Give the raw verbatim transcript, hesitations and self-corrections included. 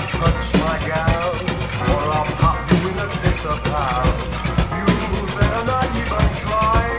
not touch my gal, or I'll pop you in a kiss a pal. You better not even try.